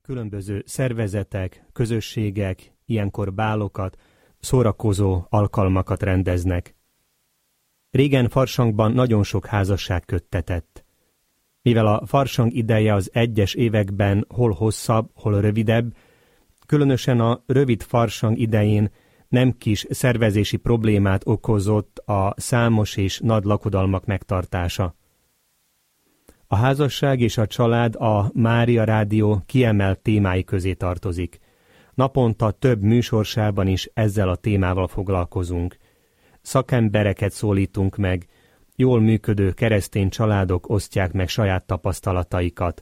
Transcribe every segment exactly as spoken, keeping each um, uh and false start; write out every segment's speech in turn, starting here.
Különböző szervezetek, közösségek ilyenkor bálokat, szórakozó alkalmakat rendeznek. Régen Farsangban nagyon sok házasság köttetett. Mivel a farsang ideje az egyes években hol hosszabb, hol rövidebb, különösen a rövid farsang idején nem kis szervezési problémát okozott a számos és nagy lakodalmak megtartása. A házasság és a család a Mária Rádió kiemelt témái közé tartozik. Naponta több műsorsában is ezzel a témával foglalkozunk. Szakembereket szólítunk meg, jól működő keresztény családok osztják meg saját tapasztalataikat.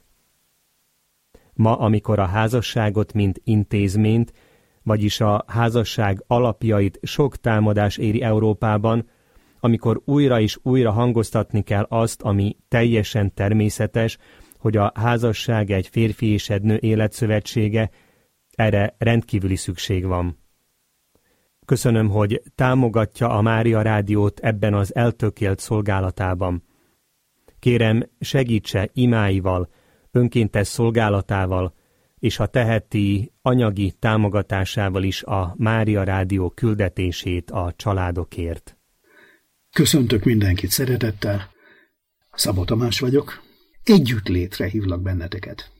Ma, amikor a házasságot, mint intézményt, vagyis a házasság alapjait sok támadás éri Európában, amikor újra és újra hangoztatni kell azt, ami teljesen természetes, hogy a házasság egy férfi és egy nő életszövetsége, erre rendkívüli szükség van. Köszönöm, hogy támogatja a Mária Rádiót ebben az eltökélt szolgálatában. Kérem, segítse imáival, önkéntes szolgálatával, és ha teheti, anyagi támogatásával is a Mária Rádió küldetését a családokért. Köszöntök mindenkit szeretettel, Szabó Tamás vagyok, együttlétre hívlak benneteket.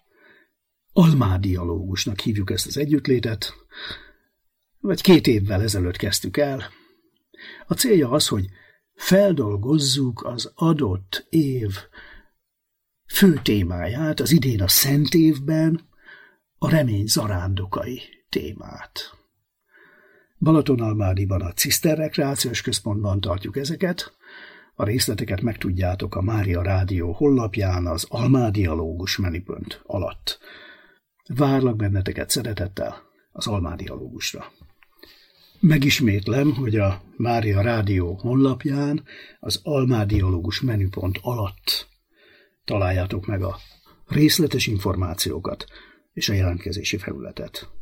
Almádialógusnak hívjuk ezt az együttlétet, vagy két évvel ezelőtt kezdtük el. A célja az, hogy feldolgozzuk az adott év fő témáját, az idén a Szent évben a remény zarándokai témát. Balatonalmádiban a Ciszter Rekreációs Központban tartjuk ezeket. A részleteket megtudjátok a Mária Rádió honlapján az Almádialógus menüpont alatt. Várlak benneteket szeretettel az Almádialógusra. Megismétlem, hogy a Mária Rádió honlapján az Almádialógus menüpont alatt találjátok meg a részletes információkat és a jelentkezési felületet.